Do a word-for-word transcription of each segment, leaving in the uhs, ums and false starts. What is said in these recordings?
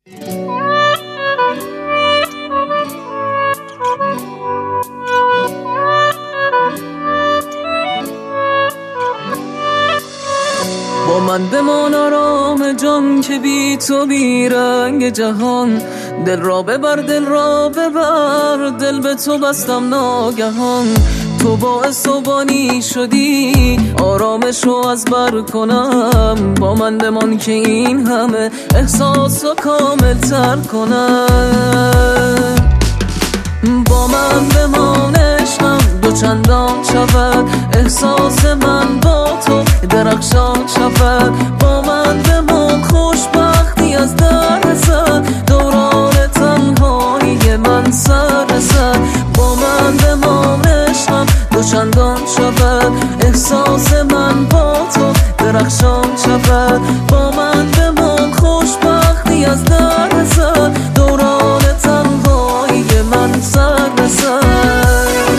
با من بمان آرام جان که بی تو بی رنگ جهان. دل را ببر دل را ببر، دل به تو بستم ناگهان. تو باعث و بانی شدی آرامش رو از بر کنم. با من بمان که این همه احساس رو کامل تر کنم. با من بمان عشقم دو چندان شود، احساس من با تو درخشان شود. با من بمان خوشبختی از در رسد، دوران تنهایی من سر رسد. با من بمان عشقم دو چندان شود، احساس من با تو درخشان شود. با من بمان خوشبختی از در رسد، دوران تنهایی من سر رسد.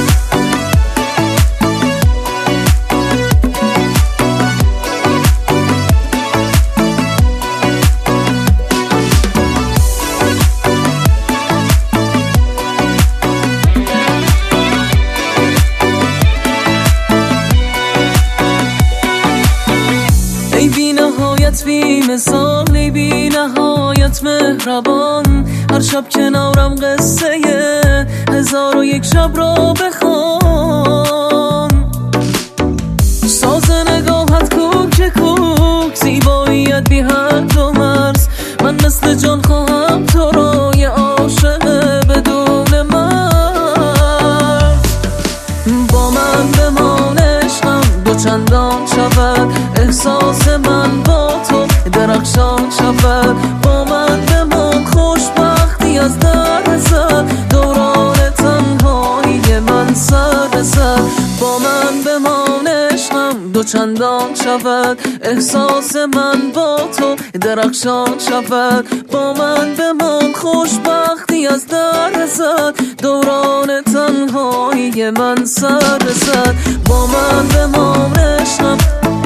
ای بی نهایت بی مثال، ای بی نهایت مهربان. هر شب کنارم قصه هزار و یک شب را بخوان. ساز نگاهت کوک کوک، زیباییت بی حد و مرز. من مثل جان خواهم تو را، یه عاشق بدون مرز. با من بمان عشقم دو چندان شود، احساس من با تو درخشان شود. با من بمان خوشبختی از در رسد، دوران تنهایی من سر رسد. با من بمان عشقم دو چندان شود، احساس من با تو درخشان شود. با من بمان خوشبختی از در رسد، دوران تنهایی من سر رسد. با من بمان عشقم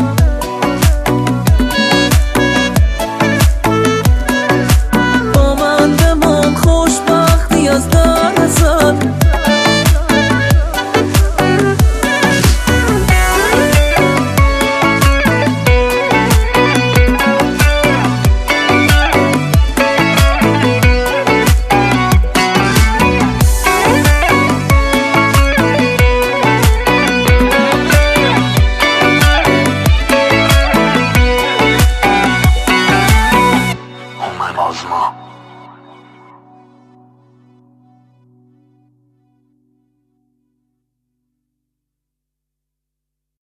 از در رسد. هومن آزما